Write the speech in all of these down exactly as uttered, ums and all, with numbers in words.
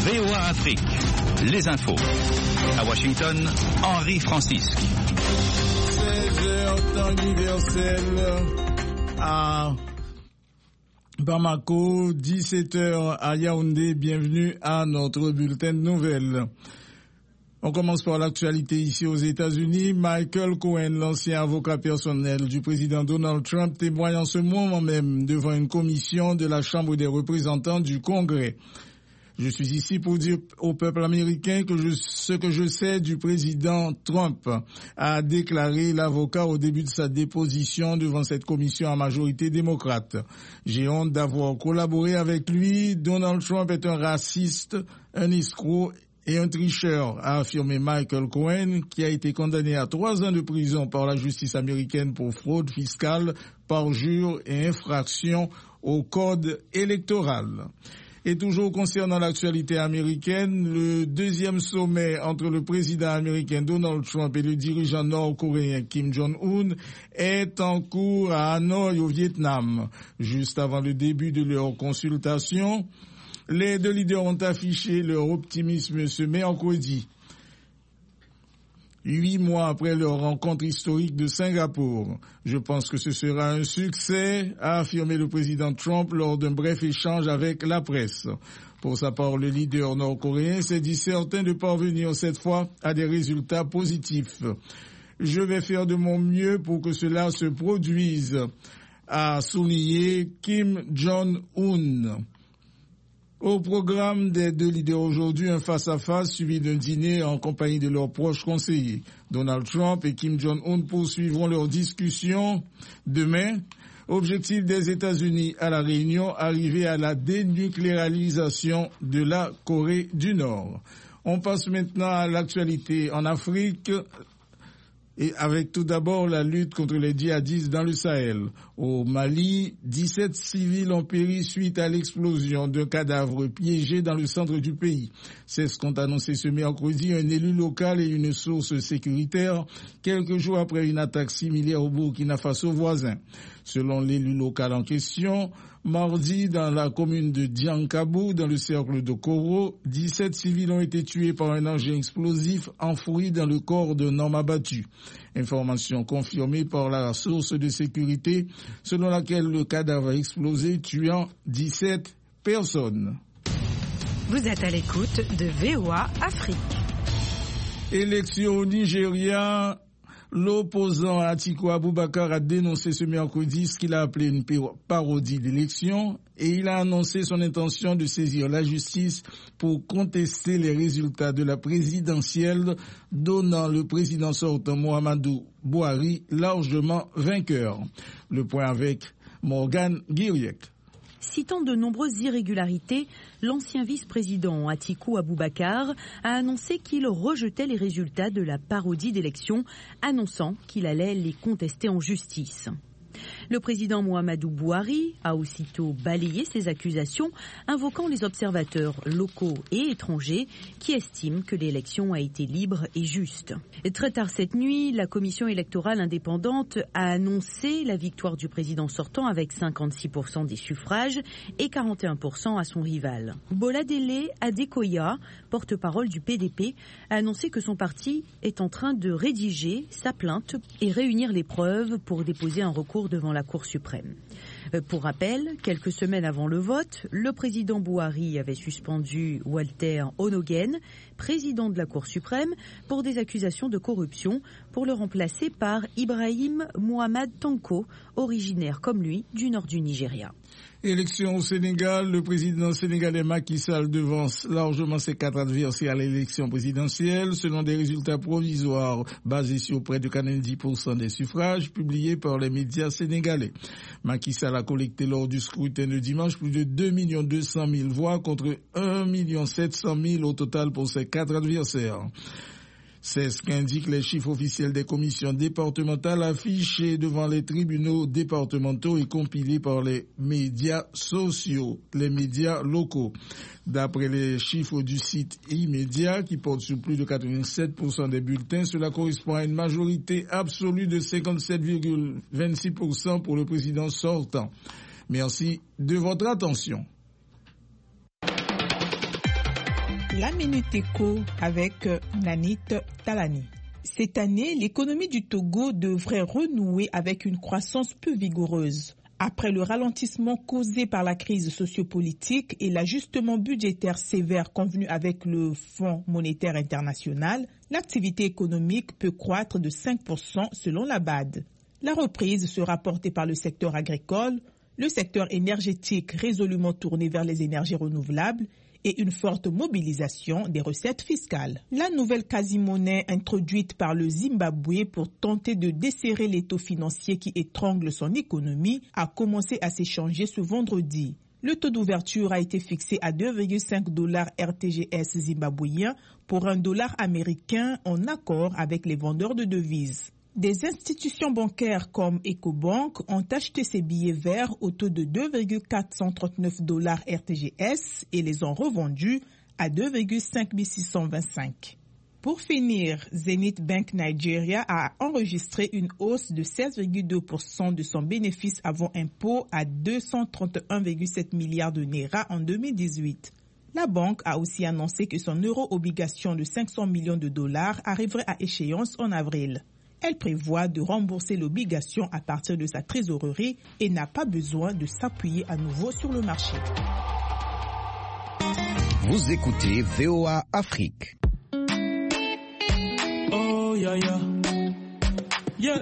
V O A Afrique, les infos. À Washington, Henri Francisque. seize heures temps universel à Bamako, dix-sept heures à Yaoundé. Bienvenue à notre bulletin de nouvelles. On commence par l'actualité ici aux États-Unis. Michael Cohen, l'ancien avocat personnel du président Donald Trump, témoigne en ce moment même devant une commission de la Chambre des représentants du Congrès. Je suis ici pour dire au peuple américain que je, ce que je sais du président Trump, a déclaré l'avocat au début de sa déposition devant cette commission à majorité démocrate. J'ai honte d'avoir collaboré avec lui. Donald Trump est un raciste, un escroc et un tricheur, a affirmé Michael Cohen, qui a été condamné à trois ans de prison par la justice américaine pour fraude fiscale, parjure et infraction au code électoral. Et toujours concernant l'actualité américaine, le deuxième sommet entre le président américain Donald Trump et le dirigeant nord-coréen Kim Jong-un est en cours à Hanoï au Vietnam. Juste avant le début de leur consultation, les deux leaders ont affiché leur optimisme ce mercredi, huit mois après leur rencontre historique de Singapour. Je pense que ce sera un succès, a affirmé le président Trump lors d'un bref échange avec la presse. Pour sa part, le leader nord-coréen s'est dit certain de parvenir cette fois à des résultats positifs. Je vais faire de mon mieux pour que cela se produise, a souligné Kim Jong-un. Au programme des deux leaders aujourd'hui, un face-à-face suivi d'un dîner en compagnie de leurs proches conseillers. Donald Trump et Kim Jong-un poursuivront leur discussion demain. Objectif des États-Unis à la Réunion, arriver à la dénucléarisation de la Corée du Nord. On passe maintenant à l'actualité en Afrique. Et avec tout d'abord la lutte contre les djihadistes dans le Sahel. Au Mali, dix-sept civils ont péri suite à l'explosion d'un cadavre piégé dans le centre du pays. C'est ce qu'ont annoncé ce mercredi un élu local et une source sécuritaire, quelques jours après une attaque similaire au Burkina Faso voisin. Selon l'élu local en question, mardi, dans la commune de Diankabou, dans le cercle de Koro, dix-sept civils ont été tués par un engin explosif enfoui dans le corps d'un homme abattu. Information confirmée par la source de sécurité, selon laquelle le cadavre a explosé, tuant dix-sept personnes. Vous êtes à l'écoute de V O A Afrique. Élection au Nigeria. L'opposant Atiku Abubakar a dénoncé ce mercredi ce qu'il a appelé une parodie d'élection et il a annoncé son intention de saisir la justice pour contester les résultats de la présidentielle, donnant le président sortant Muhammadu Buhari largement vainqueur. Le point avec Morgan Guiriec. Citant de nombreuses irrégularités, l'ancien vice-président Atiku Abubakar a annoncé qu'il rejetait les résultats de la parodie d'élection, annonçant qu'il allait les contester en justice. Le président Muhammadu Buhari a aussitôt balayé ces accusations, invoquant les observateurs locaux et étrangers qui estiment que l'élection a été libre et juste. Et très tard cette nuit, la commission électorale indépendante a annoncé la victoire du président sortant avec cinquante-six pour cent des suffrages et quarante et un pour cent à son rival. Boladele Adekoya, porte-parole du P D P, a annoncé que son parti est en train de rédiger sa plainte et réunir les preuves pour déposer un recours devant la Cour suprême. Pour rappel, quelques semaines avant le vote, le président Buhari avait suspendu Walter Onogen, président de la Cour suprême, pour des accusations de corruption, pour le remplacer par Ibrahim Mohamed Tanko, originaire comme lui du nord du Nigeria. Élection au Sénégal, le président sénégalais Macky Sall devance largement ses quatre adversaires à l'élection présidentielle, selon des résultats provisoires basés sur près de quatre-vingt-dix pour cent des suffrages publiés par les médias sénégalais. Macky Sall a collecté lors du scrutin de dimanche plus de deux millions deux cent mille voix contre un million sept cent mille au total pour ses quatre adversaires. C'est ce qu'indiquent les chiffres officiels des commissions départementales affichés devant les tribunaux départementaux et compilés par les médias sociaux, les médias locaux. D'après les chiffres du site E-Média, qui porte sur plus de quatre-vingt-sept pour cent des bulletins, cela correspond à une majorité absolue de cinquante-sept virgule vingt-six pour cent pour le président sortant. Merci de votre attention. La Minute Éco avec Nanit Talani. Cette année, l'économie du Togo devrait renouer avec une croissance peu vigoureuse. Après le ralentissement causé par la crise sociopolitique et l'ajustement budgétaire sévère convenu avec le Fonds monétaire international, l'activité économique peut croître de cinq pour cent selon la B A D. La reprise sera portée par le secteur agricole, le secteur énergétique résolument tourné vers les énergies renouvelables et une forte mobilisation des recettes fiscales. La nouvelle quasi-monnaie introduite par le Zimbabwe pour tenter de desserrer l'étau financier qui étrangle son économie a commencé à s'échanger ce vendredi. Le taux d'ouverture a été fixé à deux virgule cinq dollars R T G S zimbabwéens pour un dollar américain en accord avec les vendeurs de devises. Des institutions bancaires comme Ecobank ont acheté ces billets verts au taux de deux virgule quatre cent trente-neuf dollars R T G S et les ont revendus à deux virgule cinq mille six cent vingt-cinq. Pour finir, Zenith Bank Nigeria a enregistré une hausse de seize virgule deux pour cent de son bénéfice avant impôt à deux cent trente et un virgule sept milliards de naira en deux mille dix-huit. La banque a aussi annoncé que son euro-obligation de cinq cents millions de dollars arriverait à échéance en avril. Elle prévoit de rembourser l'obligation à partir de sa trésorerie et n'a pas besoin de s'appuyer à nouveau sur le marché. Vous écoutez V O A Afrique. Oh yeah yeah. Yeah.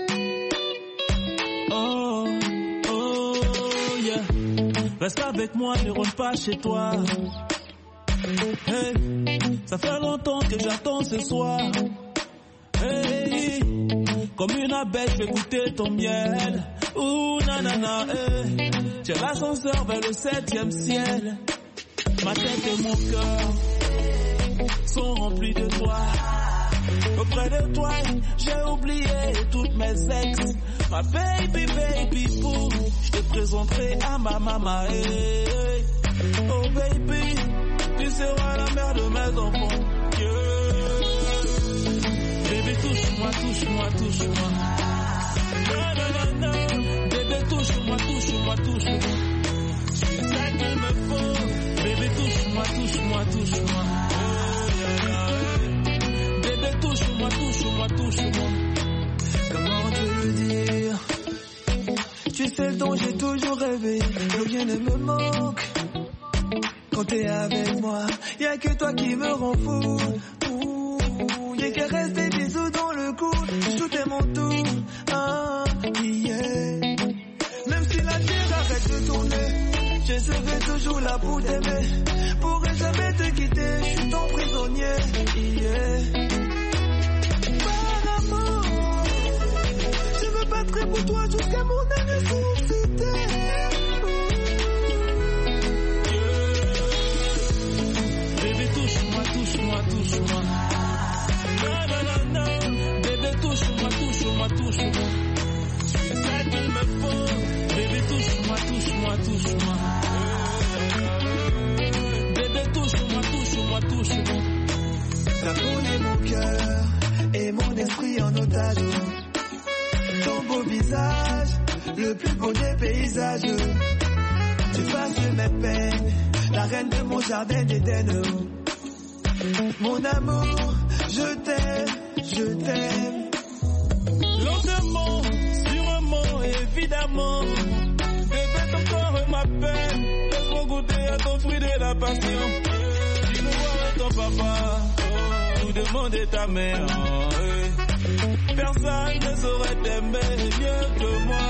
Oh oh yeah. Reste avec moi, ne rentre pas chez toi. Hey, ça fait longtemps que j'attends ce soir. Hey, comme une abeille, je vais goûter ton miel. Ouh, nanana, hey. J'ai l'ascenseur vers le septième ciel. Ma tête et mon cœur sont remplis de toi. Auprès de toi, j'ai oublié toutes mes ex. Ma baby, baby, boo, je te présenterai à ma maman. Hey. Oh baby, tu seras la mère de mes enfants. Yeah. Bébé, touche-moi, touche-moi, touche-moi. Non, non, non, non. Bébé, touche-moi, touche-moi, touche-moi. Je suis ça qu'il me faut. Bébé, touche-moi, touche-moi, touche-moi. Oh, yeah, yeah. Bébé, touche-moi, touche-moi, touche-moi. Comment te le dire? Tu sais le dont j'ai toujours rêvé. Plus rien ne me manque. Quand t'es avec moi, y'a que toi qui me rend fou. J'ai qu'à rester bisous dans le cou, tout est mon tour, ah, yeah. Même si la terre arrête de tourner, je serai toujours là pour t'aimer. Pourrais jamais te quitter, je suis ton prisonnier, yeah. Par amour, je me battrai pour toi jusqu'à mon dernier souffle. Bébé, touche-moi, touche-moi, touche-moi. Non, non, non, non, bébé, touche-moi, touche-moi, touche-moi. Je suis ça qu'il me faut. Bébé, touche-moi, touche-moi, touche-moi. Bébé, touche-moi, touche-moi, touche-moi. T'as volé mon cœur et mon esprit en otage. Ton beau visage, le plus beau des paysages. Tu fasses mes peines, la reine de mon jardin d'Éden. Mon amour, je t'aime, je t'aime. Lentement, sûrement, évidemment. Bébé, ton corps m'appelle. Laisse-moi goûter à ton fruit de la passion. Tu me vois ton papa, nous demander ta mère. Personne ne saurait t'aimer mieux que moi.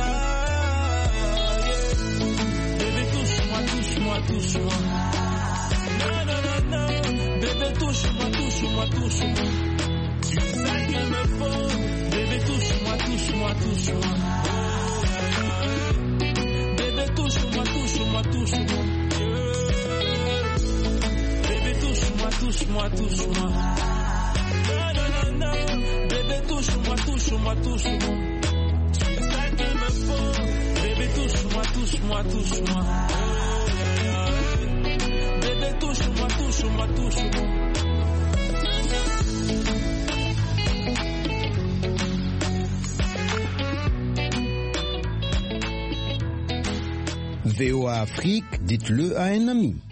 Bébé, touche-moi, touche-moi, touche-moi. Non, non, non, non. Bébé, touche-moi, touche-moi, touche-moi. Tu sais ça qu'il me faut. Bébé, touche-moi, touche-moi, touche-moi. Bébé, touche-moi, touche-moi, touche-moi. Bébé, touche-moi, touche-moi, touche-moi. Non, non, non, non. Bébé, touche-moi, touche-moi, touche-moi. Tu sais ça qu'il me faut. Bébé, touche-moi, touche-moi, touche-moi. Bébé, touche-moi, touche-moi, touche-moi. V O A Afrique, dites-le à un ami.